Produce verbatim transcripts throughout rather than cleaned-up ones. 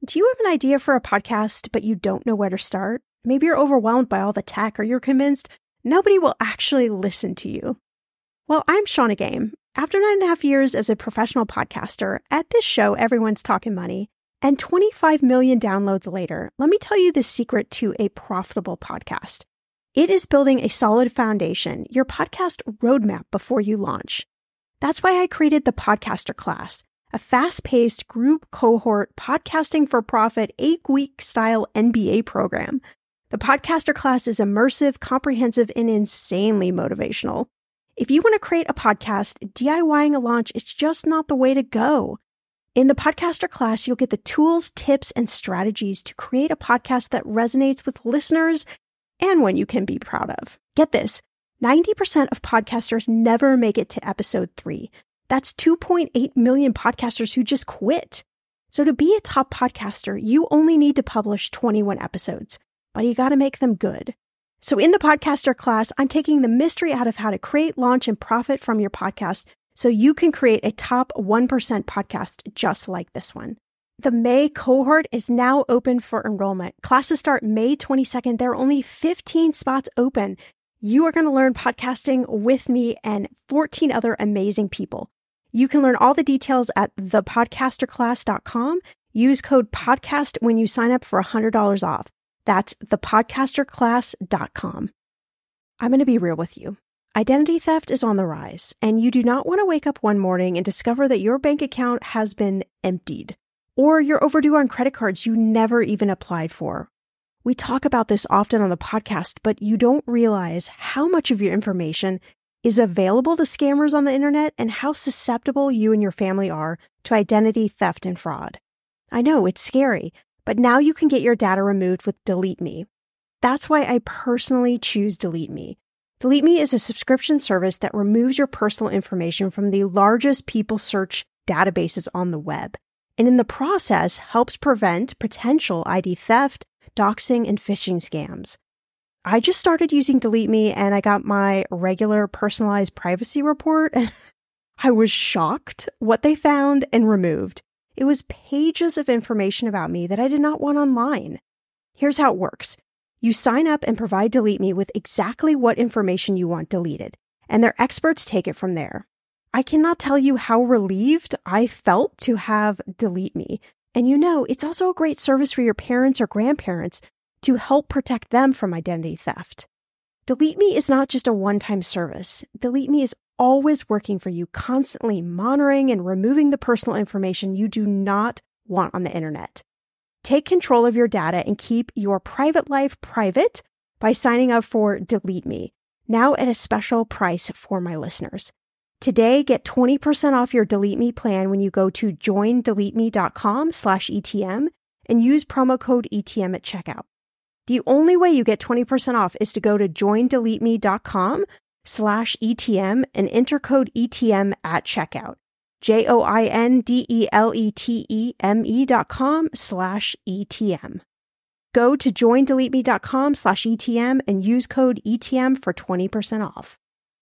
Do you have an idea for a podcast, but you don't know where to start? Maybe you're overwhelmed by all the tech, or you're convinced nobody will actually listen to you. Well, I'm Shannah Game. After nine and a half years as a professional podcaster, at this show, everyone's talking money, and twenty-five million downloads later, let me tell you the secret to a profitable podcast. It is building a solid foundation, your podcast roadmap before you launch. That's why I created the Podcaster Class, a fast-paced group cohort podcasting for profit eight-week style M B A program. The Podcaster Class is immersive, comprehensive, and insanely motivational. If you want to create a podcast, DIYing a launch is just not the way to go. In the Podcaster Class, you'll get the tools, tips, and strategies to create a podcast that resonates with listeners and one you can be proud of. Get this, ninety percent of podcasters never make it to episode three. That's two point eight million podcasters who just quit. So to be a top podcaster, you only need to publish twenty-one episodes, but you got to make them good. So in the Podcaster Class, I'm taking the mystery out of how to create, launch, and profit from your podcast so you can create a top one percent podcast just like this one. The May cohort is now open for enrollment. Classes start May twenty-second. There are only fifteen spots open. You are going to learn podcasting with me and fourteen other amazing people. You can learn all the details at the podcaster class dot com. Use code PODCAST when you sign up for one hundred dollars off. That's the podcaster class dot com. I'm going to be real with you. Identity theft is on the rise, and you do not want to wake up one morning and discover that your bank account has been emptied, or you're overdue on credit cards you never even applied for. We talk about this often on the podcast, but you don't realize how much of your information is available to scammers on the internet and how susceptible you and your family are to identity theft and fraud. I know it's scary, but now you can get your data removed with Delete Me. That's why I personally choose Delete Me. Delete Me is a subscription service that removes your personal information from the largest people search databases on the web, and in the process helps prevent potential I D theft, doxing, and phishing scams. I just started using Delete Me and I got my regular personalized privacy report and I was shocked what they found and removed. It was pages of information about me that I did not want online. Here's how it works. You sign up and provide Delete Me with exactly what information you want deleted, and their experts take it from there. I cannot tell you how relieved I felt to have Delete Me. And you know, it's also a great service for your parents or grandparents to help protect them from identity theft. Delete Me is not just a one-time service. Delete Me is always working for you, constantly monitoring and removing the personal information you do not want on the internet. Take control of your data and keep your private life private by signing up for Delete Me, now at a special price for my listeners. Today, get twenty percent off your Delete Me plan when you go to join delete me dot com slash E T M and use promo code E T M at checkout. The only way you get twenty percent off is to go to join delete me dot com slash E T M and enter code E T M at checkout. J O I N D E L E T E M E dot com slash E T M. Go to join delete me dot com slash E T M and use code E T M for twenty percent off.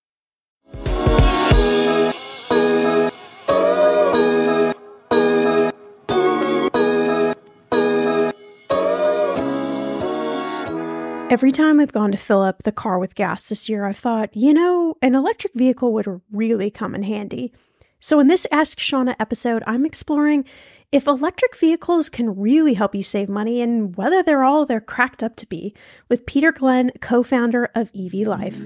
Every time I've gone to fill up the car with gas this year, I've thought, you know, an electric vehicle would really come in handy. So in this Ask Shannah episode, I'm exploring if electric vehicles can really help you save money and whether they're all they're cracked up to be, with Peter Glenn, co-founder of E V Life.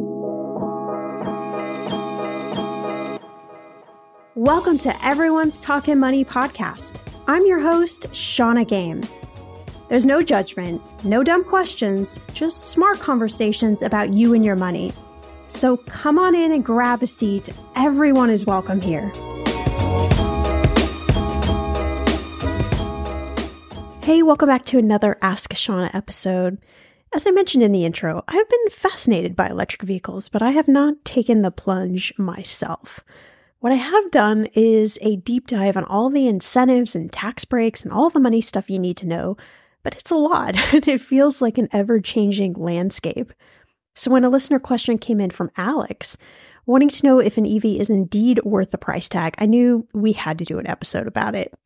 Welcome to Everyone's Talking Money podcast. I'm your host, Shannah Game. There's no judgment, no dumb questions, just smart conversations about you and your money. So come on in and grab a seat. Everyone is welcome here. Hey, welcome back to another Ask Shannah episode. As I mentioned in the intro, I've been fascinated by electric vehicles, but I have not taken the plunge myself. What I have done is a deep dive on all the incentives and tax breaks and all the money stuff you need to know, but it's a lot and it feels like an ever-changing landscape. So when a listener question came in from Alex, wanting to know if an E V is indeed worth the price tag, I knew we had to do an episode about it.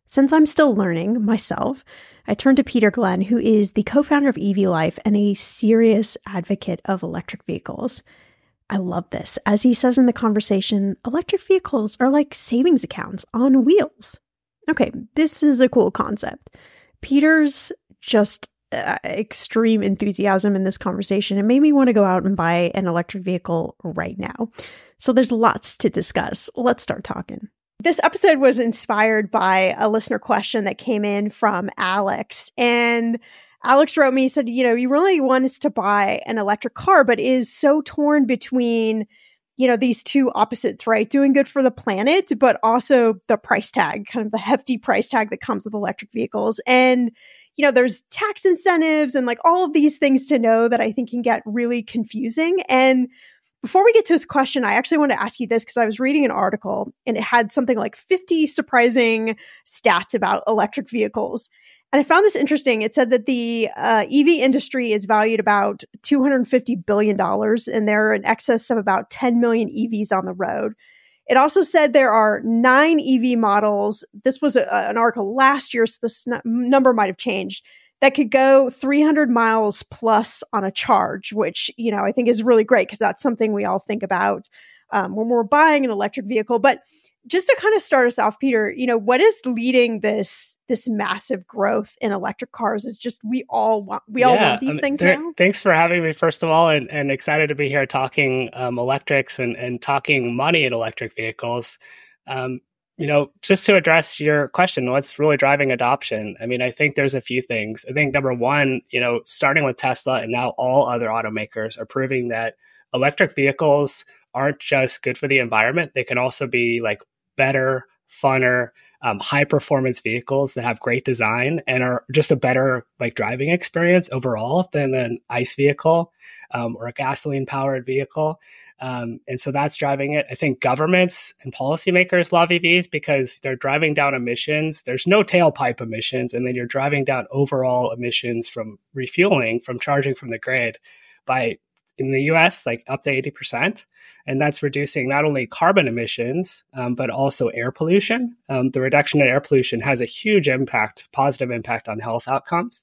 Since I'm still learning myself, I turned to Peter Glenn, who is the co-founder of E V Life and a serious advocate of electric vehicles. I love this. As he says in the conversation, electric vehicles are like savings accounts on wheels. Okay, this is a cool concept. Peter's just uh, extreme enthusiasm in this conversation. It made me want to go out and buy an electric vehicle right now. So there's lots to discuss. Let's start talking. This episode was inspired by a listener question that came in from Alex. And Alex wrote me, he said, you know, he really wants to buy an electric car, but is so torn between, you know, these two opposites, right? Doing good for the planet, but also the price tag, kind of the hefty price tag that comes with electric vehicles. And, you know, there's tax incentives and like all of these things to know that I think can get really confusing. And before we get to his question, I actually want to ask you this because I was reading an article and it had something like fifty surprising stats about electric vehicles. And I found this interesting. It said that the uh, E V industry is valued about two hundred fifty billion dollars, and there are in excess of about ten million E Vs on the road. It also said there are nine E V models. This was a, an article last year, so this n- number might have changed, that could go three hundred miles plus on a charge, which, you know, I think is really great because that's something we all think about um, when we're buying an electric vehicle. But just to kind of start us off, Peter, you know, what is leading this this massive growth in electric cars? Is just we all want we yeah, all want these I mean, things there, now. Thanks for having me, first of all, and, and excited to be here talking um, electrics and, and talking money in electric vehicles. Um, you know, just to address your question, what's really driving adoption? I mean, I think there's a few things. I think number one, you know, starting with Tesla and now all other automakers are proving that electric vehicles aren't just good for the environment. They can also be like better, funner, um, high performance vehicles that have great design and are just a better like driving experience overall than an ICE vehicle um, or a gasoline powered vehicle. Um, and so that's driving it. I think governments and policymakers love E Vs because they're driving down emissions. There's no tailpipe emissions. And then you're driving down overall emissions from refueling, from charging from the grid by, in the U S, like up to eighty percent. And that's reducing not only carbon emissions, um, but also air pollution. Um, the reduction in air pollution has a huge impact, positive impact on health outcomes.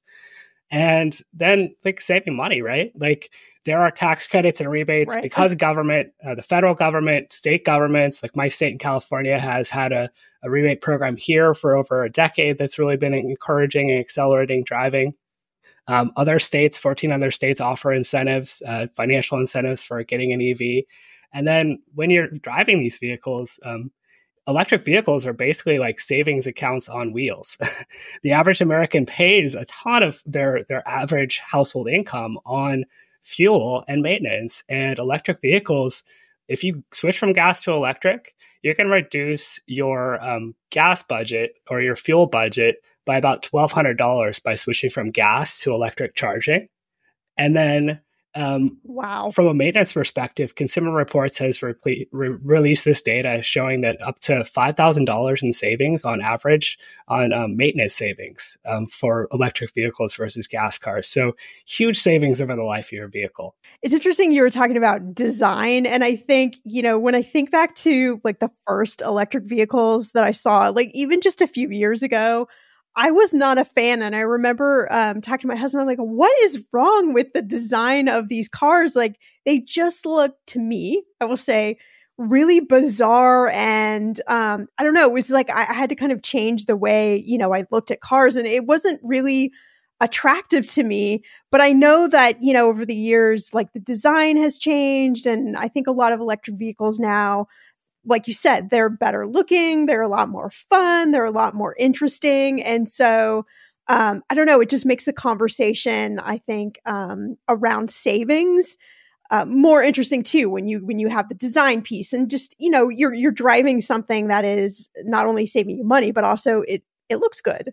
And then like saving money, right? Like there are tax credits and rebates right. because government, uh, the federal government, state governments, like my state in California has had a, a rebate program here for over a decade that's really been encouraging and accelerating driving. Um, other states, fourteen other states offer incentives, uh, financial incentives for getting an E V. And then when you're driving these vehicles, um, electric vehicles are basically like savings accounts on wheels. The average American pays a ton of their, their average household income on fuel and maintenance. And electric vehicles, if you switch from gas to electric, you can reduce your um, gas budget or your fuel budget by about twelve hundred dollars by switching from gas to electric charging. And then um, wow. from a maintenance perspective, Consumer Reports has re- re- released this data showing that up to five thousand dollars in savings on average on um, maintenance savings um, for electric vehicles versus gas cars. So huge savings over the life of your vehicle. It's interesting you were talking about design. And I think, you know, when I think back to like the first electric vehicles that I saw, like even just a few years ago, I was not a fan. And I remember um, talking to my husband, I'm like, what is wrong with the design of these cars? Like, they just look, to me, I will say, really bizarre. And um, I don't know, it was like I, I had to kind of change the way, you know, I looked at cars. And it wasn't really attractive to me. But I know that, you know, over the years, like the design has changed. And I think a lot of electric vehicles now, like you said, they're better looking, they're a lot more fun, they're a lot more interesting. And so, um, I don't know, it just makes the conversation, I think, um, around savings uh, more interesting too, when you when you have the design piece and just, you know, you're you're driving something that is not only saving you money, but also it it looks good.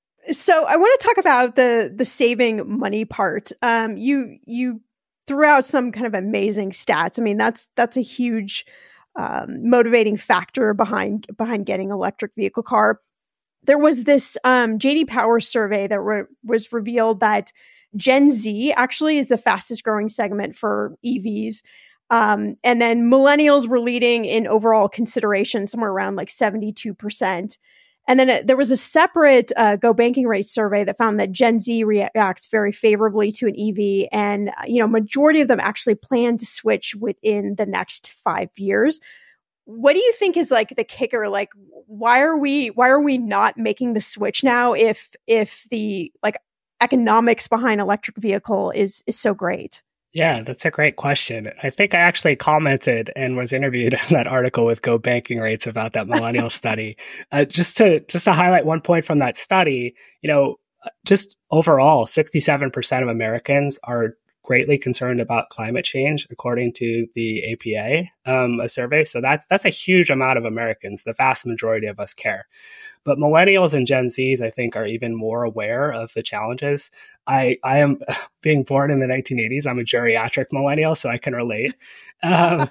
So I want to talk about the the saving money part. Um, you you threw out some kind of amazing stats. I mean, that's that's a huge Um, motivating factor behind behind getting an electric vehicle car. There was this um, J D Power survey that re- was revealed that Gen Z actually is the fastest growing segment for E Vs. Um, and then millennials were leading in overall consideration, somewhere around like seventy-two percent. And then uh, there was a separate uh, Go Banking Rate survey that found that Gen Z reacts very favorably to an E V. And, uh, you know, majority of them actually plan to switch within the next five years. What do you think is like the kicker? Like, why are we, why are we not making the switch now if, if the like economics behind electric vehicle is, is so great? Yeah, that's a great question. I think I actually commented and was interviewed on that article with Go Banking Rates about that millennial study. Uh, just to just to highlight one point from that study, you know, just overall, sixty-seven percent of Americans are greatly concerned about climate change, according to the A P A, um, a survey. So that's that's a huge amount of Americans. The vast majority of us care. But millennials and Gen Zs, I think, are even more aware of the challenges. I, I am being born in the nineteen eighties. I'm a geriatric millennial, so I can relate. Um,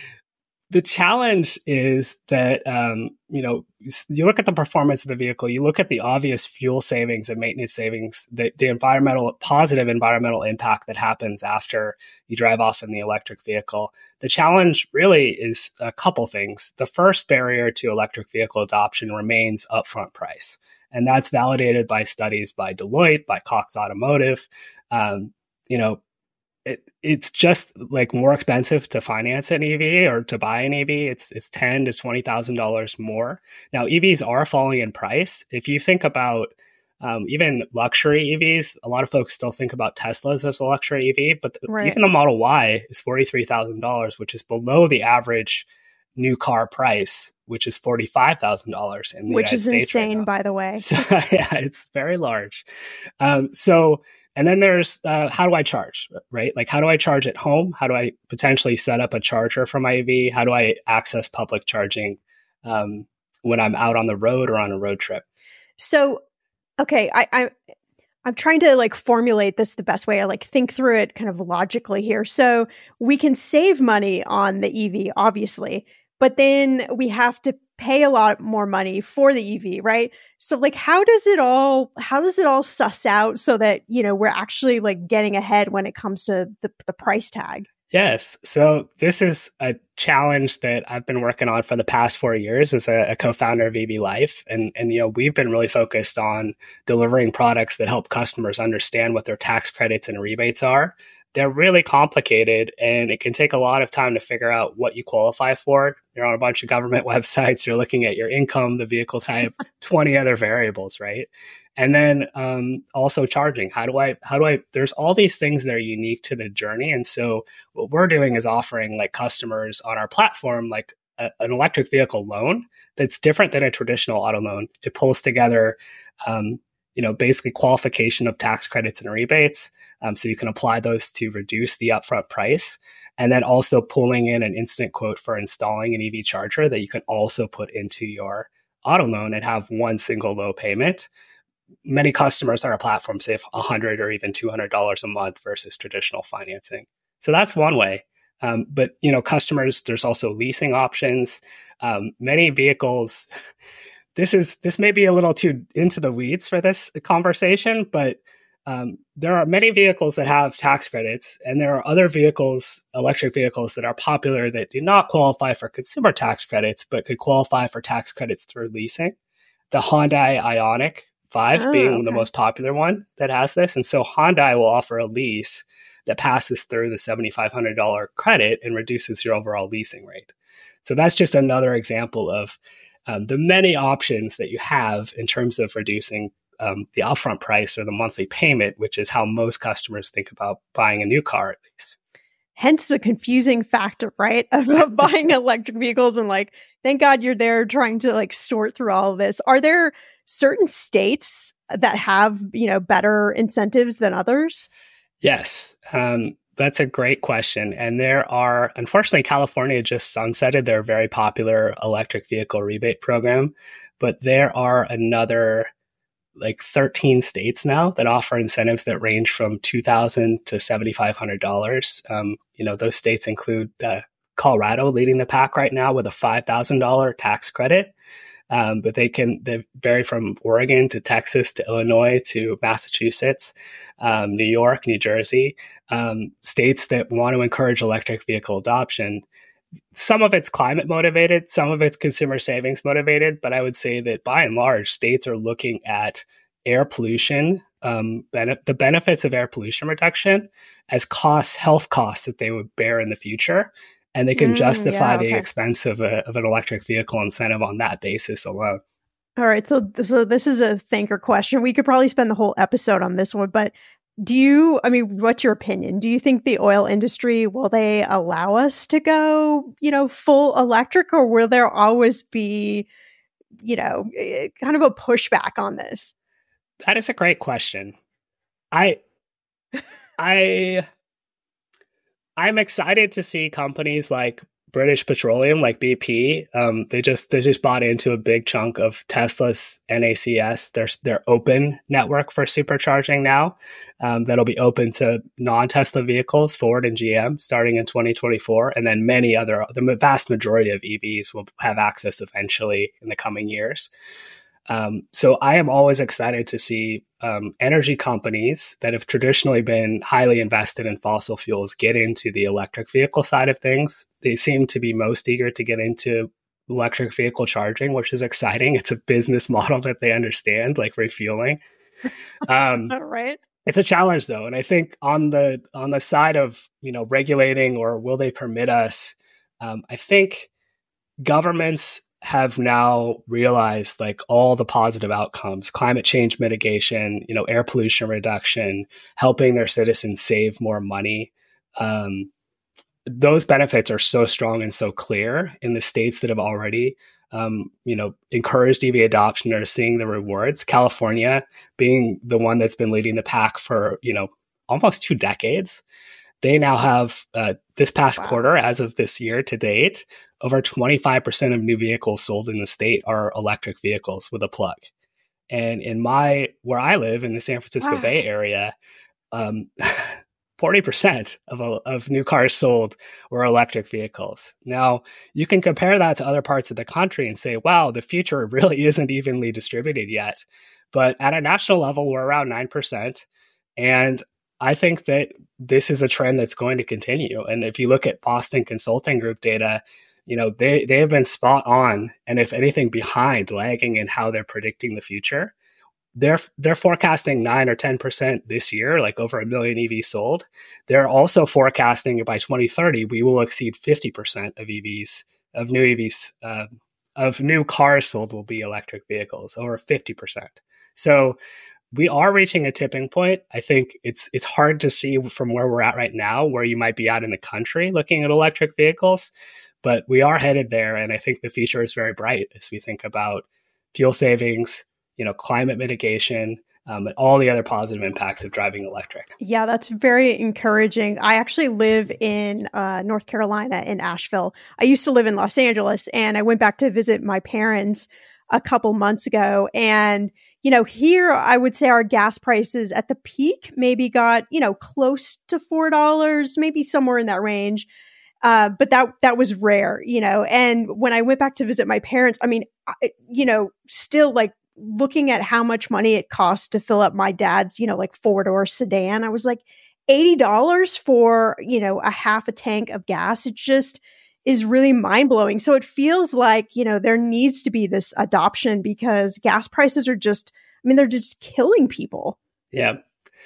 the challenge is that, um, you know, you look at the performance of the vehicle, you look at the obvious fuel savings and maintenance savings, the, the environmental, positive environmental impact that happens after you drive off in the electric vehicle. The challenge really is a couple things. The first barrier to electric vehicle adoption remains upfront price. And that's validated by studies by Deloitte, by Cox Automotive. Um, you know, it, it's just like more expensive to finance an E V or to buy an E V. It's it's ten to twenty thousand dollars more. Now, E Vs are falling in price. If you think about um, even luxury E Vs, a lot of folks still think about Teslas as a luxury E V, but the, right. even the Model Y is forty-three thousand dollars, which is below the average new car price, which is forty-five thousand dollars in the which United is States insane, right by the way. So, yeah, it's very large. Um, so, and then there's uh, how do I charge, right? Like, how do I charge at home? How do I potentially set up a charger for my E V? How do I access public charging um, when I'm out on the road or on a road trip? So, okay, I, I I'm trying to like formulate this the best way. I like think through it kind of logically here. So we can save money on the E V, obviously, but then we have to pay a lot more money for the E V, right? So like, how does it all, how does it all suss out so that, you know, we're actually like getting ahead when it comes to the, the price tag? Yes. So this is a challenge that I've been working on for the past four years as a, a co-founder of E V Life. And, and, you know, we've been really focused on delivering products that help customers understand what their tax credits and rebates are. They're really complicated, and it can take a lot of time to figure out what you qualify for. You're on a bunch of government websites. You're looking at your income, the vehicle type, twenty other variables, right? And then um, also charging. How do I, how do I, there's all these things that are unique to the journey. And so what we're doing is offering like customers on our platform, like a, an electric vehicle loan that's different than a traditional auto loan. It pulls together, um, you know, basically qualification of tax credits and rebates. Um, so you can apply those to reduce the upfront price. And then also pulling in an instant quote for installing an E V charger that you can also put into your auto loan and have one single low payment. Many customers on our platform save one hundred dollars or even two hundred dollars a month versus traditional financing. So that's one way. Um, but, you know, customers, there's also leasing options. Um, many vehicles, this is, this may be a little too into the weeds for this conversation, but um, there are many vehicles that have tax credits, and there are other vehicles, electric vehicles that are popular that do not qualify for consumer tax credits, but could qualify for tax credits through leasing. The Hyundai Ioniq five oh, being okay. the most popular one that has this. And so Hyundai will offer a lease that passes through the seven thousand five hundred dollars credit and reduces your overall leasing rate. So that's just another example of um, the many options that you have in terms of reducing um, the upfront price or the monthly payment, which is how most customers think about buying a new car, at least. Hence the confusing factor, right? Of buying electric vehicles and like, thank God you're there trying to like sort through all of this. Are there certain states that have, you know, better incentives than others? Yes. Um, that's a great question. And there are, unfortunately, California just sunsetted their very popular electric vehicle rebate program, but there are another like thirteen states now that offer incentives that range from two thousand dollars to seven thousand five hundred dollars. Um, you know, those states include uh, Colorado leading the pack right now with a five thousand dollars tax credit. Um, but they can they vary from Oregon to Texas to Illinois to Massachusetts, um, New York, New Jersey, um, states that want to encourage electric vehicle adoption. some of it's climate motivated, some of it's consumer savings motivated, but I would say that by and large, states are looking at air pollution, um, bene- the benefits of air pollution reduction as costs, health costs that they would bear in the future. And they can Mm, justify yeah, okay. the expense of, a, of an electric vehicle incentive on that basis alone. All right. So, so this is a thinker question. We could probably spend the whole episode on this one, but do you, I mean, what's your opinion? Do you think the oil industry, will they allow us to go, you know, full electric, or will there always be, you know, eh, kind of a pushback on this? That is a great question. I, I, I'm excited to see companies like British Petroleum, like B P. Um, they just they just bought into a big chunk of Tesla's N A C S, their their open network for supercharging now. Um, that'll be open to non-Tesla vehicles, Ford and G M, starting in twenty twenty-four, and then many other. The vast majority of E Vs will have access eventually in the coming years. Um, so I am always excited to see um, energy companies that have traditionally been highly invested in fossil fuels get into the electric vehicle side of things. They seem to be most eager to get into electric vehicle charging, which is exciting. It's a business model that they understand, like refueling. Um, right. It's a challenge though. And I think on the, on the side of, you know, regulating or will they permit us, um, I think governments have now realized like all the positive outcomes, climate change mitigation, you know, air pollution reduction, helping their citizens save more money. Um, those benefits are so strong and so clear in the states that have already, um, you know, encouraged E V adoption or seeing the rewards. California being the one that's been leading the pack for, you know, almost two decades. They now have, uh, this past wow. quarter, as of this year to date, over twenty-five percent of new vehicles sold in the state are electric vehicles with a plug. And in my, where I live in the San Francisco wow. Bay Area, um, forty percent of, of new cars sold were electric vehicles. Now, you can compare that to other parts of the country and say, wow, the future really isn't evenly distributed yet. But at a national level, we're around nine percent. And I think that this is a trend that's going to continue. And if you look at Boston Consulting Group data, you know, they, they have been spot on. And if anything, behind, lagging in how they're predicting the future. They're they're forecasting nine or ten percent this year, like over a million E Vs sold. They're also forecasting by twenty thirty, we will exceed fifty percent of E Vs, of new E Vs, uh, of new cars sold will be electric vehicles, over fifty percent. So we are reaching a tipping point. I think it's it's hard to see from where we're at right now, where you might be out in the country looking at electric vehicles, but we are headed there. And I think the future is very bright as we think about fuel savings, you know, climate mitigation, um, and all the other positive impacts of driving electric. Yeah, that's very encouraging. I actually live in uh, North Carolina, in Asheville. I used to live in Los Angeles, and I went back to visit my parents a couple months ago. And, you know, here I would say our gas prices at the peak maybe got, you know, close to four dollars, maybe somewhere in that range. Uh, but that that was rare, you know. And when I went back to visit my parents, I mean, I, you know, still like looking at how much money it costs to fill up my dad's, you know, like four-door sedan, I was like, eighty dollars for, you know, a half a tank of gas. It just is really mind-blowing. So it feels like, you know, there needs to be this adoption because gas prices are just, I mean, they're just killing people. Yeah.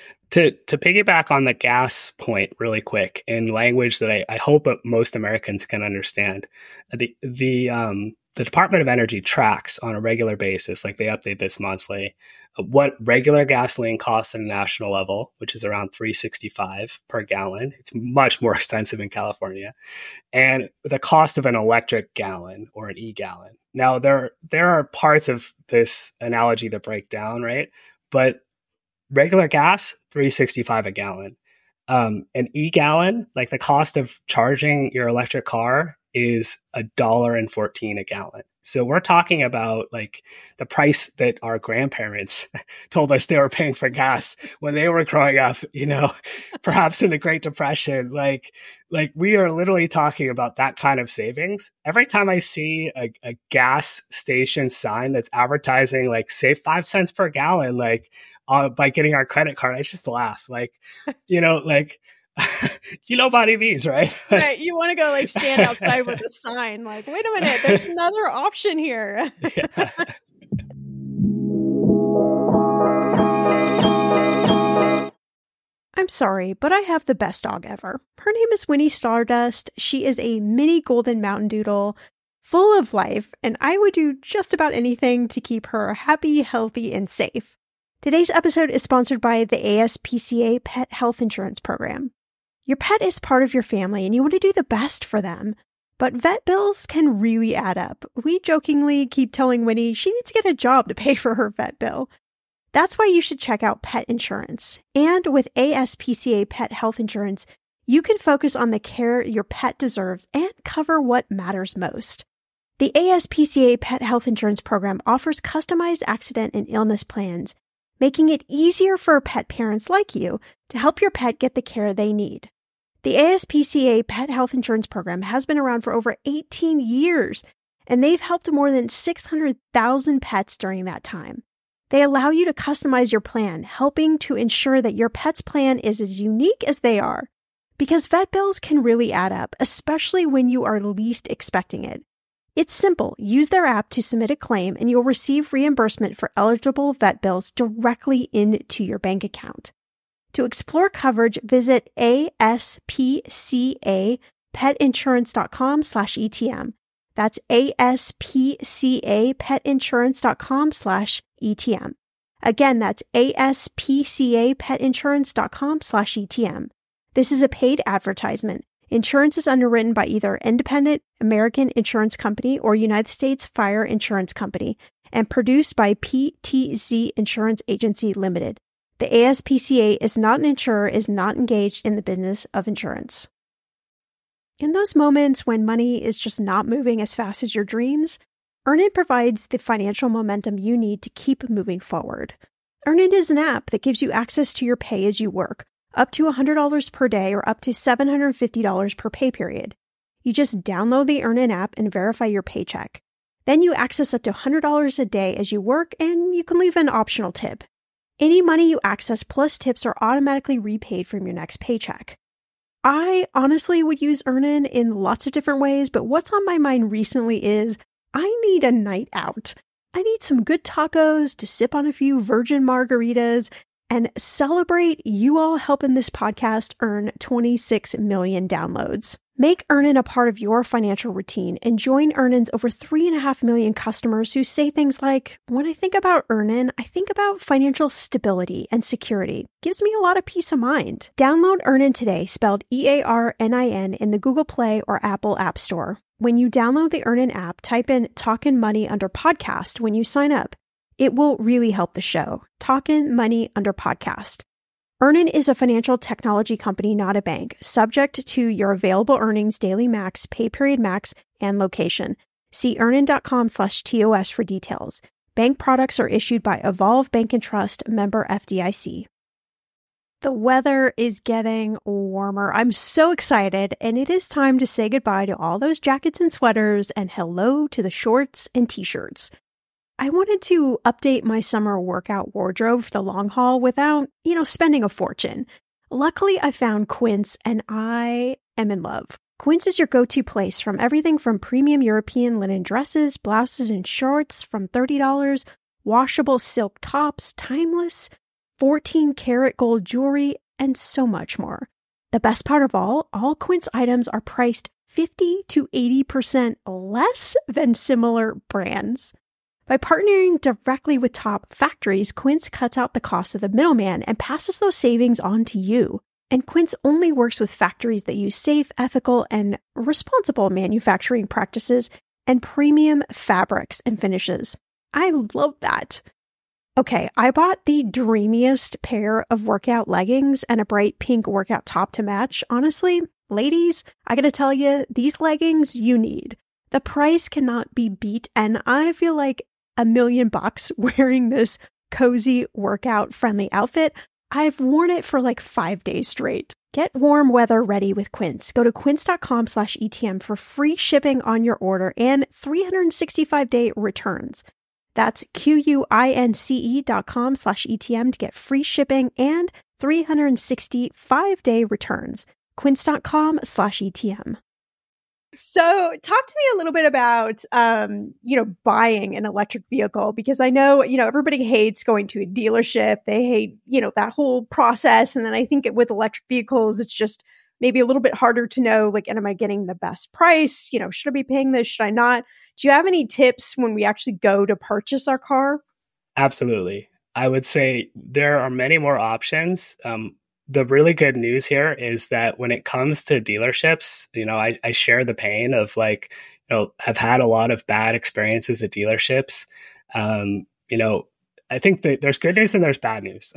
To to piggyback on the gas point really quick in language that I, I hope most Americans can understand, the the um, the Department of Energy tracks on a regular basis, like they update this monthly, what regular gasoline costs at a national level, which is around three sixty-five per gallon. It's much more expensive in California, and the cost of an electric gallon or an e-gallon. Now there there are parts of this analogy that break down, right? But regular gas, three sixty-five a gallon. Um, an e-gallon, like the cost of charging your electric car, is a dollar and fourteen a gallon. So we're talking about like the price that our grandparents told us they were paying for gas when they were growing up, you know, perhaps in the Great Depression. Like, like we are literally talking about that kind of savings. Every time I see a, a gas station sign that's advertising like save five cents per gallon, like uh, by getting our credit card, I just laugh. Like, you know, like you know Bonnie V's, right? Right. You want to go like stand outside with a sign like, wait a minute, there's another option here. Yeah. I'm sorry, but I have the best dog ever. Her name is Winnie Stardust. She is a mini golden mountain doodle, full of life, and I would do just about anything to keep her happy, healthy, and safe. Today's episode is sponsored by the A S P C A Pet Health Insurance Program. Your pet is part of your family, and you want to do the best for them. But vet bills can really add up. We jokingly keep telling Winnie she needs to get a job to pay for her vet bill. That's why you should check out pet insurance. And with A S P C A Pet Health Insurance, you can focus on the care your pet deserves and cover what matters most. The A S P C A Pet Health Insurance Program offers customized accident and illness plans, making it easier for pet parents like you to help your pet get the care they need. The A S P C A Pet Health Insurance Program has been around for over eighteen years, and they've helped more than six hundred thousand pets during that time. They allow you to customize your plan, helping to ensure that your pet's plan is as unique as they are. Because vet bills can really add up, especially when you are least expecting it. It's simple. Use their app to submit a claim, and you'll receive reimbursement for eligible vet bills directly into your bank account. To explore coverage, visit aspcapetinsurance.com slash ETM. That's aspcapetinsurance.com slash ETM. Again, that's aspcapetinsurance.com slash ETM. This is a paid advertisement. Insurance is underwritten by either Independent American Insurance Company or United States Fire Insurance Company and produced by P T Z Insurance Agency Limited. The A S P C A is not an insurer, is not engaged in the business of insurance. In those moments when money is just not moving as fast as your dreams, Earnin provides the financial momentum you need to keep moving forward. Earnin is an app that gives you access to your pay as you work, up to one hundred dollars per day or up to seven hundred fifty dollars per pay period. You just download the Earnin app and verify your paycheck. Then you access up to one hundred dollars a day as you work, and you can leave an optional tip. Any money you access plus tips are automatically repaid from your next paycheck. I honestly would use Earnin in lots of different ways, but what's on my mind recently is I need a night out. I need some good tacos to sip on a few virgin margaritas and celebrate you all helping this podcast earn twenty-six million downloads. Make Earnin a part of your financial routine and join Earnin's over three and a half million customers who say things like, when I think about Earnin, I think about financial stability and security. Gives me a lot of peace of mind. Download Earnin today, spelled E A R N I N, in the Google Play or Apple App Store. When you download the Earnin app, type in Talkin' Money under podcast when you sign up. It will really help the show. Talkin' Money under podcast. Earnin is a financial technology company, not a bank, subject to your available earnings, daily max, pay period max, and location. See earnin.com slash TOS for details. Bank products are issued by Evolve Bank and Trust, member F D I C. The weather is getting warmer. I'm so excited, and it is time to say goodbye to all those jackets and sweaters and hello to the shorts and t-shirts. I wanted to update my summer workout wardrobe for the long haul without, you know, spending a fortune. Luckily, I found Quince, and I am in love. Quince is your go-to place from everything from premium European linen dresses, blouses, and shorts from thirty dollars, washable silk tops, timeless, fourteen karat gold jewelry, and so much more. The best part of all, all Quince items are priced fifty to eighty percent less than similar brands. By partnering directly with top factories, Quince cuts out the cost of the middleman and passes those savings on to you. And Quince only works with factories that use safe, ethical, and responsible manufacturing practices and premium fabrics and finishes. I love that. Okay, I bought the dreamiest pair of workout leggings and a bright pink workout top to match. Honestly, ladies, I gotta tell you, these leggings you need. The price cannot be beat, and I feel like a million bucks wearing this cozy workout friendly outfit. I've worn it for like five days straight. Get warm weather ready with Quince. Go to quince.com slash ETM for free shipping on your order and three hundred sixty-five day returns. That's Q-U-I-N-C-E dot com slash ETM to get free shipping and three hundred sixty five-day returns. Quince.com slash ETM. So talk to me a little bit about, um, you know, buying an electric vehicle, because I know, you know, everybody hates going to a dealership. They hate, you know, that whole process. And then I think with electric vehicles, it's just maybe a little bit harder to know, like, am I getting the best price? You know, should I be paying this? Should I not? Do you have any tips when we actually go to purchase our car? Absolutely. I would say there are many more options. Um, the really good news here is that when it comes to dealerships, you know, I, I share the pain of like, you know, have had a lot of bad experiences at dealerships. Um, you know, I think that there's good news and there's bad news.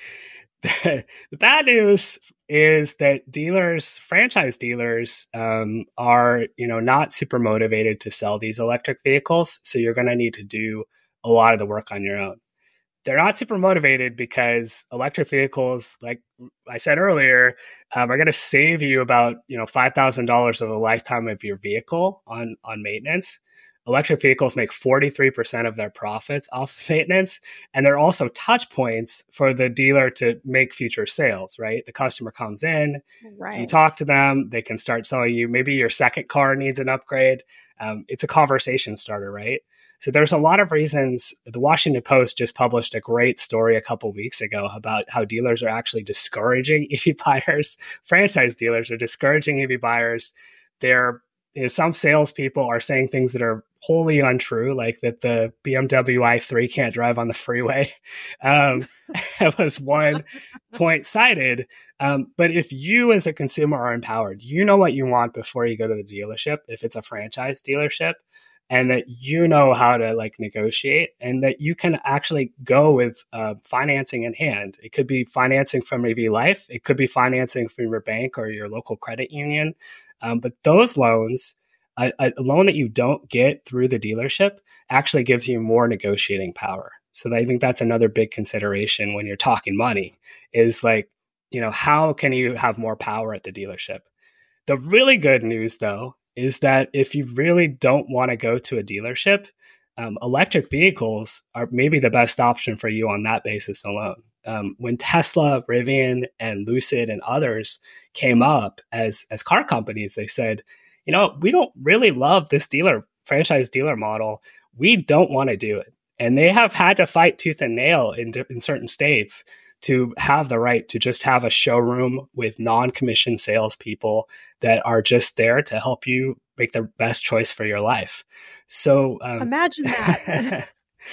the, the bad news is that dealers, franchise dealers, um, are, you know, not super motivated to sell these electric vehicles. So you're going to need to do a lot of the work on your own. They're not super motivated because electric vehicles, like I said earlier, um, are going to save you about, you know, five thousand dollars over the lifetime of your vehicle on, on maintenance. Electric vehicles make forty-three percent of their profits off maintenance. And they're also touch points for the dealer to make future sales, right? The customer comes in, right. You talk to them, they can start selling you. Maybe your second car needs an upgrade. Um, it's a conversation starter, right? So there's a lot of reasons. The Washington Post just published a great story a couple of weeks ago about how dealers are actually discouraging E V buyers. Franchise dealers are discouraging E V buyers. They're, you know, some salespeople are saying things that are wholly untrue, like that the B M W i three can't drive on the freeway. Um, that was one point cited. Um, but if you as a consumer are empowered, you know what you want before you go to the dealership, if it's a franchise dealership, and that you know how to like negotiate, and that you can actually go with uh, financing in hand. It could be financing from E V Life. It could be financing from your bank or your local credit union. Um, but those loans, a, a loan that you don't get through the dealership actually gives you more negotiating power. So I think that's another big consideration when you're talking money is like, you know, how can you have more power at the dealership? The really good news, though, is that if you really don't want to go to a dealership, um, electric vehicles are maybe the best option for you on that basis alone. Um, when Tesla, Rivian, and Lucid and others came up as, as car companies, they said, you know, we don't really love this dealer, franchise dealer model. We don't want to do it. And they have had to fight tooth and nail in, in certain states to have the right to just have a showroom with non-commissioned salespeople that are just there to help you make the best choice for your life. So um, imagine that.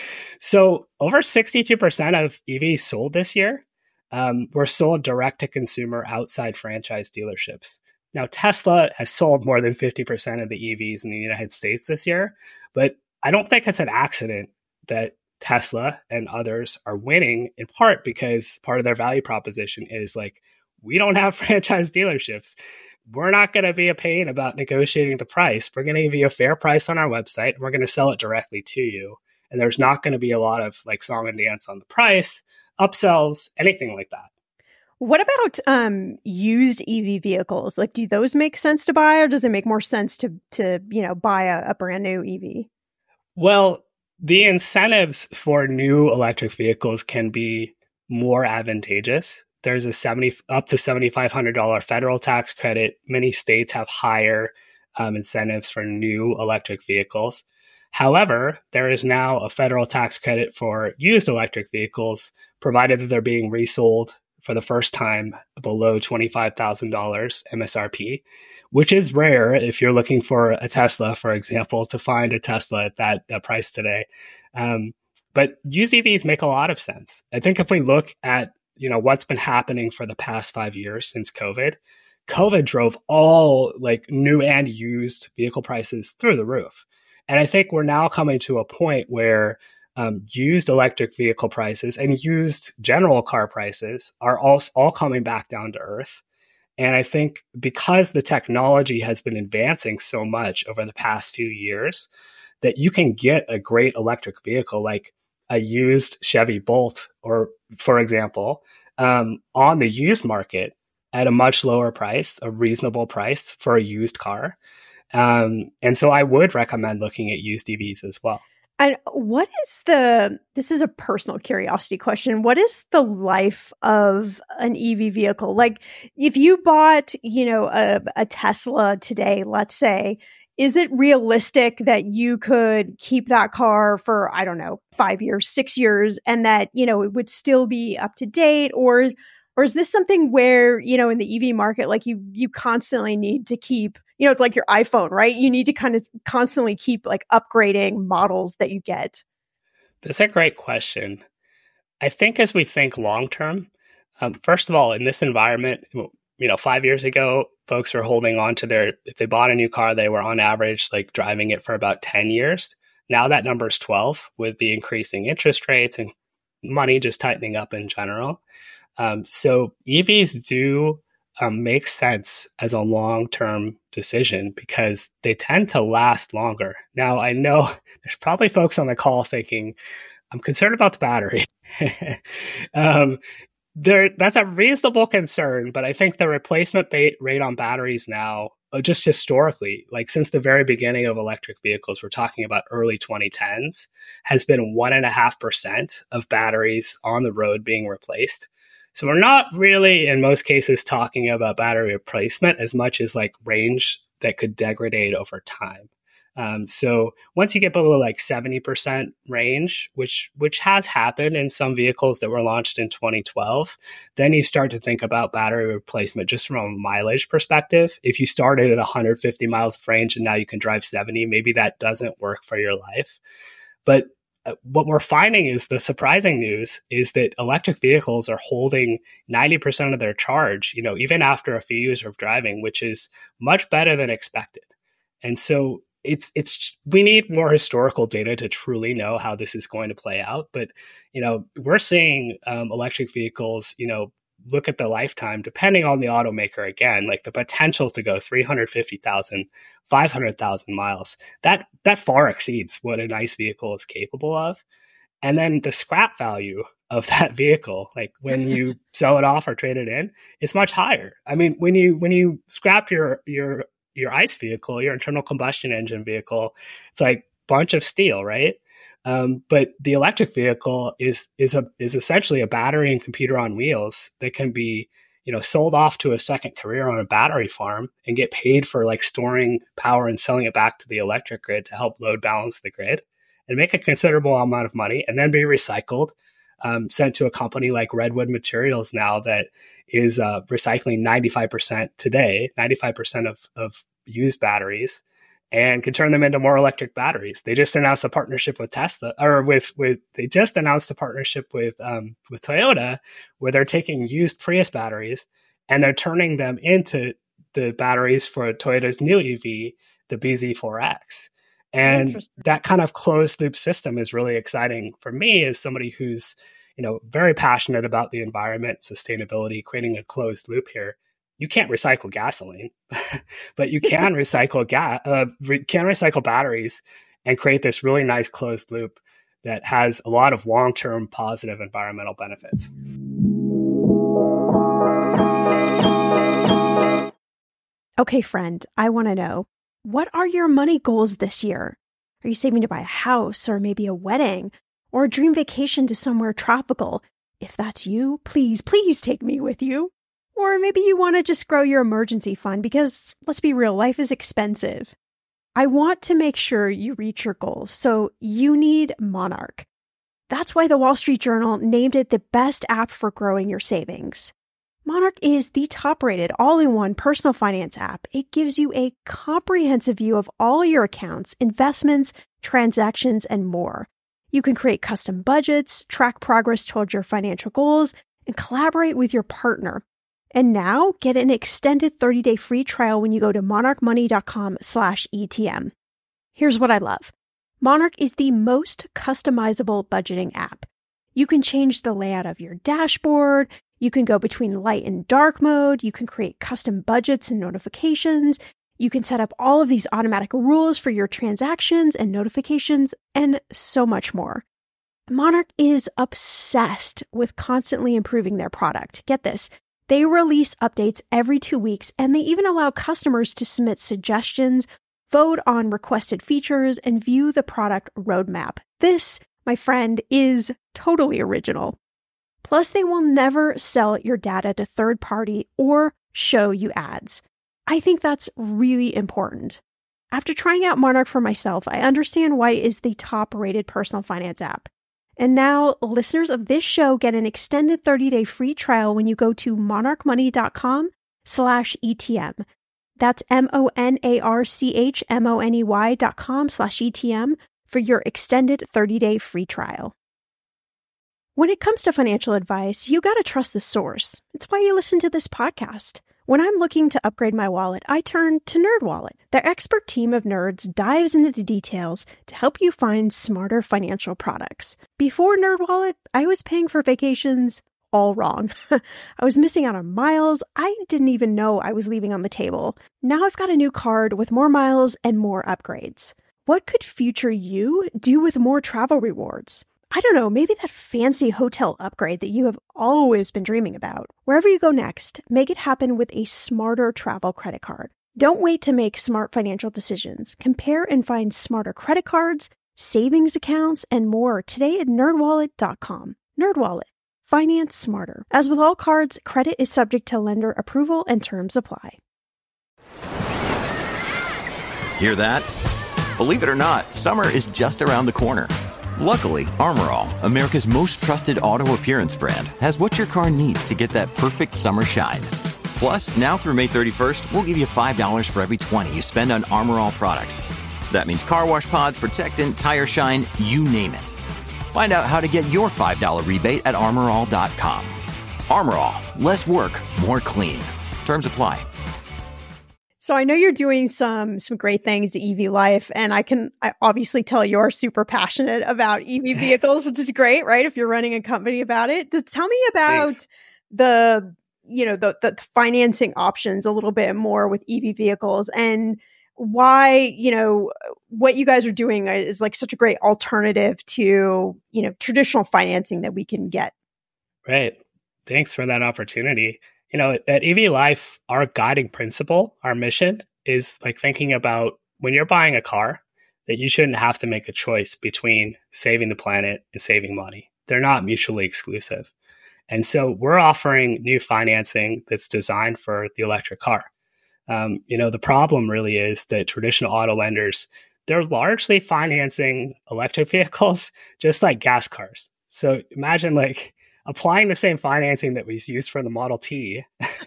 So over sixty-two percent of E Vs sold this year um, were sold direct to consumer outside franchise dealerships. Now, Tesla has sold more than fifty percent of the E Vs in the United States this year, but I don't think it's an accident that Tesla and others are winning, in part because part of their value proposition is like, we don't have franchise dealerships. We're not going to be a pain about negotiating the price. We're going to give you a fair price on our website. And we're going to sell it directly to you. And there's not going to be a lot of like song and dance on the price, upsells, anything like that. What about um, used E V vehicles? Like, do those make sense to buy, or does it make more sense to, to you know, buy a, a brand new E V? Well, the incentives for new electric vehicles can be more advantageous. There's a seventy up to seven thousand five hundred dollars federal tax credit. Many states have higher um, incentives for new electric vehicles. However, there is now a federal tax credit for used electric vehicles, provided that they're being resold for the first time below twenty-five thousand dollars M S R P, which is rare if you're looking for a Tesla, for example, to find a Tesla at that, that price today. Um, but used E Vs make a lot of sense. I think if we look at, you know, what's been happening for the past five years since COVID, COVID drove all like new and used vehicle prices through the roof. And I think we're now coming to a point where um, used electric vehicle prices and used general car prices are all, all coming back down to earth. And I think because the technology has been advancing so much over the past few years, that you can get a great electric vehicle like a used Chevy Bolt, or for example, um, on the used market at a much lower price, a reasonable price for a used car. Um, and so I would recommend looking at used E Vs as well. And what is the, this is a personal curiosity question. What is the life of an E V vehicle? Like if you bought, you know, a, a Tesla today, let's say, is it realistic that you could keep that car for, I don't know, five years, six years, and that, you know, it would still be up to date? Or, or is this something where, you know, in the E V market, like you, you constantly need to keep, you know, it's like your iPhone, right? You need to kind of constantly keep like upgrading models that you get. That's a great question. I think as we think long term, um, first of all, in this environment, you know, five years ago, folks were holding on to their, if they bought a new car, they were on average like driving it for about ten years. Now that number is twelve with the increasing interest rates and money just tightening up in general. Um, so E Vs do Um, makes sense as a long-term decision because they tend to last longer. Now, I know there's probably folks on the call thinking, I'm concerned about the battery. um, there, that's a reasonable concern, but I think the replacement rate on batteries now, just historically, like since the very beginning of electric vehicles, we're talking about early twenty tens, has been one and a half percent of batteries on the road being replaced. So we're not really, in most cases, talking about battery replacement as much as like range that could degrade over time. Um, so once you get below like seventy percent range, which which has happened in some vehicles that were launched in twenty twelve, then you start to think about battery replacement just from a mileage perspective. If you started at one hundred fifty miles of range and now you can drive seventy, maybe that doesn't work for your life. But what we're finding is the surprising news is that electric vehicles are holding ninety percent of their charge, you know, even after a few years of driving, which is much better than expected. And so it's, it's, we need more historical data to truly know how this is going to play out. But, you know, we're seeing um, electric vehicles, you know, look at the lifetime, depending on the automaker, again, like the potential to go three hundred fifty thousand, five hundred thousand miles, that, that far exceeds what a nice vehicle is capable of. And then the scrap value of that vehicle, like when you sell it off or trade it in, it's much higher. I mean, when you, when you scrap your, your, your ICE vehicle, your internal combustion engine vehicle, it's like a bunch of steel, right? Um, but the electric vehicle is is a is essentially a battery and computer on wheels that can be, you know, sold off to a second career on a battery farm and get paid for like storing power and selling it back to the electric grid to help load balance the grid and make a considerable amount of money and then be recycled, um, sent to a company like Redwood Materials now that is uh, recycling ninety-five percent today, ninety-five percent of, of used batteries, and can turn them into more electric batteries. They just announced a partnership with Tesla, or with, with they just announced a partnership with um, with Toyota, where they're taking used Prius batteries and they're turning them into the batteries for Toyota's new E V, the B Z four X. And that kind of closed loop system is really exciting for me as somebody who's, you know, very passionate about the environment, sustainability, creating a closed loop here. You can't recycle gasoline, but you can recycle gas, uh, re- can recycle batteries and create this really nice closed loop that has a lot of long-term positive environmental benefits. Okay, friend, I want to know, what are your money goals this year? Are you saving to buy a house or maybe a wedding or a dream vacation to somewhere tropical? If that's you, please, please take me with you. Or maybe you want to just grow your emergency fund because, let's be real, life is expensive. I want to make sure you reach your goals, so you need Monarch. That's why the Wall Street Journal named it the best app for growing your savings. Monarch is the top-rated all-in-one personal finance app. It gives you a comprehensive view of all your accounts, investments, transactions, and more. You can create custom budgets, track progress towards your financial goals, and collaborate with your partner. And now get an extended thirty-day free trial when you go to monarchmoney.com slash ETM. Here's what I love. Monarch is the most customizable budgeting app. You can change the layout of your dashboard. You can go between light and dark mode. You can create custom budgets and notifications. You can set up all of these automatic rules for your transactions and notifications and so much more. Monarch is obsessed with constantly improving their product. Get this. They release updates every two weeks, and they even allow customers to submit suggestions vote on requested features, and view the product roadmap. This, my friend, is totally original. Plus, they will never sell your data to third party or show you ads. I think that's really important. After trying out Monarch for myself, I understand why it is the top-rated personal finance app. And now, listeners of this show get an extended thirty-day free trial when you go to monarchmoney.com slash ETM. That's M-O-N-A-R-C-H-M-O-N-E-Y dot com slash E-T-M for your extended thirty-day free trial. When it comes to financial advice, you gotta trust the source. It's why you listen to this podcast. When I'm looking to upgrade my wallet, I turn to NerdWallet. Their expert team of nerds dives into the details to help you find smarter financial products. Before NerdWallet, I was paying for vacations all wrong. I was missing out on miles I didn't even know I was leaving on the table. Now I've got a new card with more miles and more upgrades. What could future you do with more travel rewards? I don't know, maybe that fancy hotel upgrade that you have always been dreaming about. Wherever you go next, make it happen with a smarter travel credit card. Don't wait to make smart financial decisions. Compare and find smarter credit cards, savings accounts, and more today at nerd wallet dot com. NerdWallet. Finance smarter. As with all cards, credit is subject to lender approval and terms apply. Hear that? Believe it or not, summer is just around the corner. Luckily, Armor All, America's most trusted auto appearance brand, has what your car needs to get that perfect summer shine. Plus, now through May thirty-first, we'll give you five dollars for every twenty you spend on Armor All products. That means car wash pods, protectant, tire shine, you name it. Find out how to get your five dollars rebate at armor all dot com. Armor All, less work, more clean. Terms apply. So I know you're doing some some great things at E V Life, and I can I obviously tell you're super passionate about E V vehicles, which is great, right? If you're running a company about it. To tell me about Thanks. the you know the, the financing options a little bit more with E V vehicles, and why, you know, what you guys are doing is like such a great alternative to, you know, traditional financing that we can get. Right. Thanks for that opportunity. You know, at E V Life, our guiding principle, our mission is like thinking about when you're buying a car, that you shouldn't have to make a choice between saving the planet and saving money. They're not mutually exclusive. And so we're offering new financing that's designed for the electric car. Um, you know, the problem really is that traditional auto lenders, they're largely financing electric vehicles just like gas cars. So imagine like applying the same financing that was used for the Model T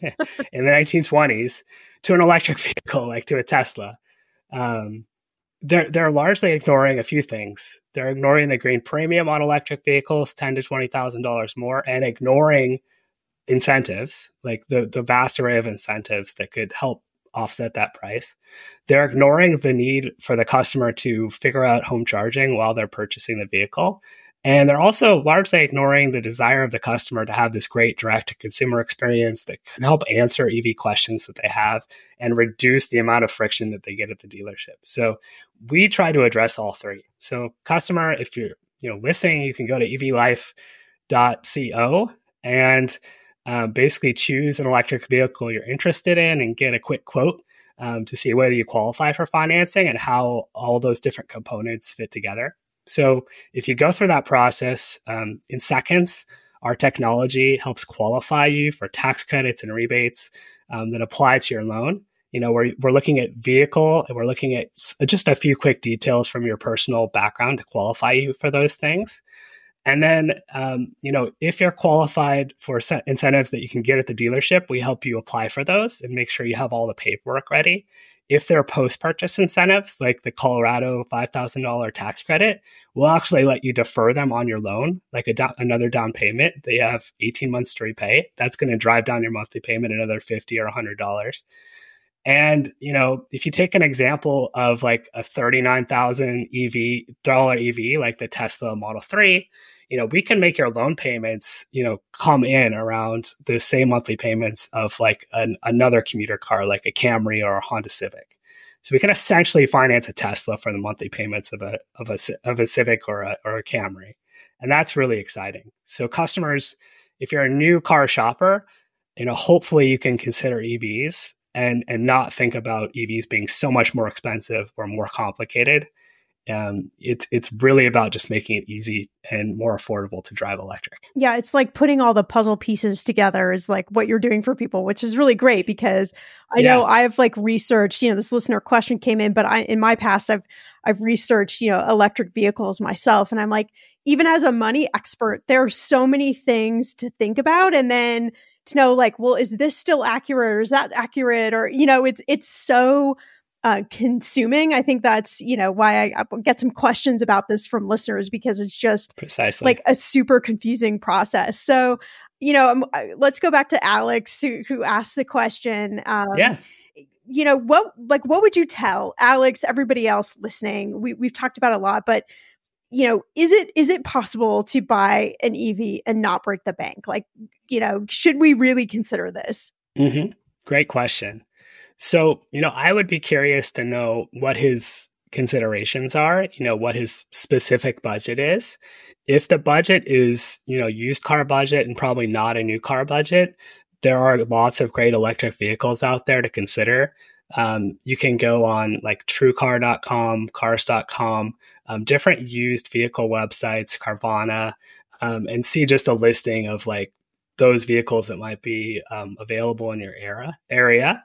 in the nineteen twenties to an electric vehicle, like to a Tesla. Um, they're, they're largely ignoring a few things. They're ignoring the green premium on electric vehicles, ten thousand to twenty thousand dollars more, and ignoring incentives, like the, the vast array of incentives that could help offset that price. They're ignoring the need for the customer to figure out home charging while they're purchasing the vehicle. And they're also largely ignoring the desire of the customer to have this great direct-to-consumer experience that can help answer E V questions that they have and reduce the amount of friction that they get at the dealership. So we try to address all three. So customer, if you're you know listening, you can go to e v life dot co and uh, basically choose an electric vehicle you're interested in and get a quick quote um, to see whether you qualify for financing and how all those different components fit together. So if you go through that process um, in seconds, our technology helps qualify you for tax credits and rebates um, that apply to your loan. You know, we're, we're looking at vehicle and we're looking at just a few quick details from your personal background to qualify you for those things. And then, um, you know, if you're qualified for set incentives that you can get at the dealership, we help you apply for those and make sure you have all the paperwork ready. If they're post-purchase incentives, like the Colorado five thousand dollars tax credit, we'll actually let you defer them on your loan, like a do- another down payment. They have eighteen months to repay. That's going to drive down your monthly payment another fifty dollars or one hundred dollars. And, you know, if you take an example of like a thirty-nine thousand E V dollar E V, like the Tesla Model three, you know, we can make your loan payments, you know, come in around the same monthly payments of like an, another commuter car, like a Camry or a Honda Civic. So we can essentially finance a Tesla for the monthly payments of a of a of a Civic or a or a Camry, and that's really exciting. So customers, if you're a new car shopper, you know, hopefully you can consider E Vs. and and not think about E Vs being so much more expensive or more complicated. Um, it's it's really about just making it easy and more affordable to drive electric. Yeah, it's like putting all the puzzle pieces together is like what you're doing for people, which is really great because I yeah. know I've like researched, you know, this listener question came in, but I in my past I've I've researched, you know, electric vehicles myself, and I'm like, even as a money expert, there are so many things to think about, and then to know like, well, is this still accurate or is that accurate, or you know, it's it's so Uh, consuming. I think that's, you know, why I, I get some questions about this from listeners, because it's just precisely like a super confusing process. So, you know, um, let's go back to Alex who, who asked the question. Um, yeah. You know, what, like, what would you tell Alex, everybody else listening? We, we've talked about a lot, but you know, is it, is it possible to buy an E V and not break the bank? Like, you know, should we really consider this? Mm-hmm. Great question. So, you know, I would be curious to know what his considerations are, you know, what his specific budget is. If the budget is, you know, used car budget and probably not a new car budget, there are lots of great electric vehicles out there to consider. Um, you can go on like true car dot com, cars dot com, um, different used vehicle websites, Carvana, um, and see just a listing of like those vehicles that might be um, available in your era area.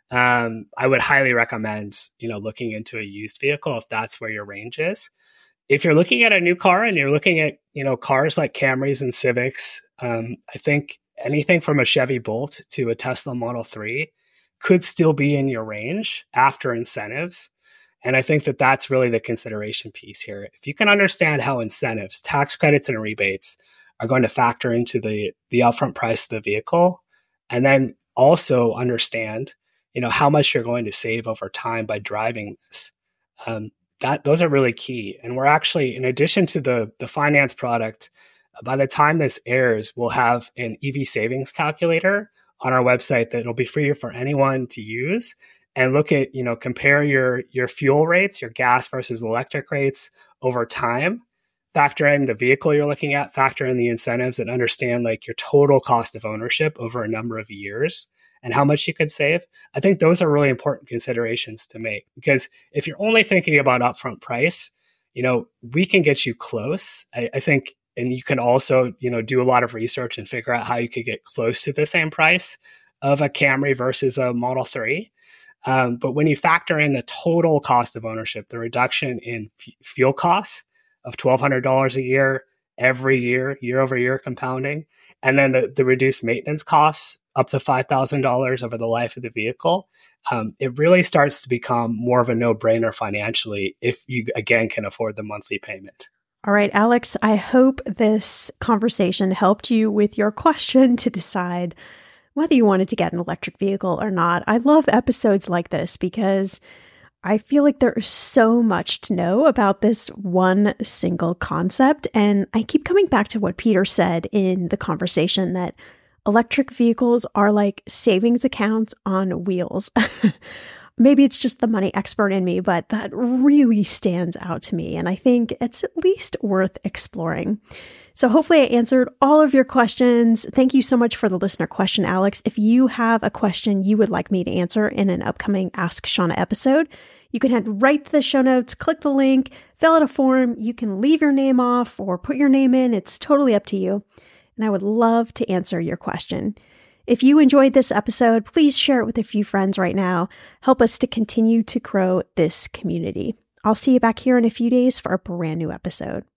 Um, I would highly recommend, you know, looking into a used vehicle if that's where your range is. If you're looking at a new car and you're looking at, you know, cars like Camrys and Civics, um, I think anything from a Chevy Bolt to a Tesla Model three could still be in your range after incentives. And I think that that's really the consideration piece here. If you can understand how incentives, tax credits, and rebates are going to factor into the, the upfront price of the vehicle, and then also understand, you know, how much you're going to save over time by driving this. Um, that those are really key. And we're actually, in addition to the, the finance product, by the time this airs, we'll have an E V savings calculator on our website that will be free for anyone to use and look at, you know, compare your, your fuel rates, your gas versus electric rates over time, factor in the vehicle you're looking at, factor in the incentives, and understand like your total cost of ownership over a number of years and how much you could save. I think those are really important considerations to make, because if you're only thinking about upfront price, you know, we can get you close. I, I think, and you can also, you know, do a lot of research and figure out how you could get close to the same price of a Camry versus a Model three. Um, but when you factor in the total cost of ownership, the reduction in f- fuel costs of twelve hundred dollars a year, every year, year over year compounding, and then the, the reduced maintenance costs up to five thousand dollars over the life of the vehicle, um, it really starts to become more of a no-brainer financially if you, again, can afford the monthly payment. All right, Alex, I hope this conversation helped you with your question to decide whether you wanted to get an electric vehicle or not. I love episodes like this because I feel like there is so much to know about this one single concept. And I keep coming back to what Peter said in the conversation, that electric vehicles are like savings accounts on wheels. Maybe it's just the money expert in me, but that really stands out to me. And I think it's at least worth exploring. So hopefully I answered all of your questions. Thank you so much for the listener question, Alex. If you have a question you would like me to answer in an upcoming Ask Shauna episode, you can head right to the show notes, click the link, fill out a form. You can leave your name off or put your name in. It's totally up to you. And I would love to answer your question. If you enjoyed this episode, please share it with a few friends right now. Help us to continue to grow this community. I'll see you back here in a few days for a brand new episode.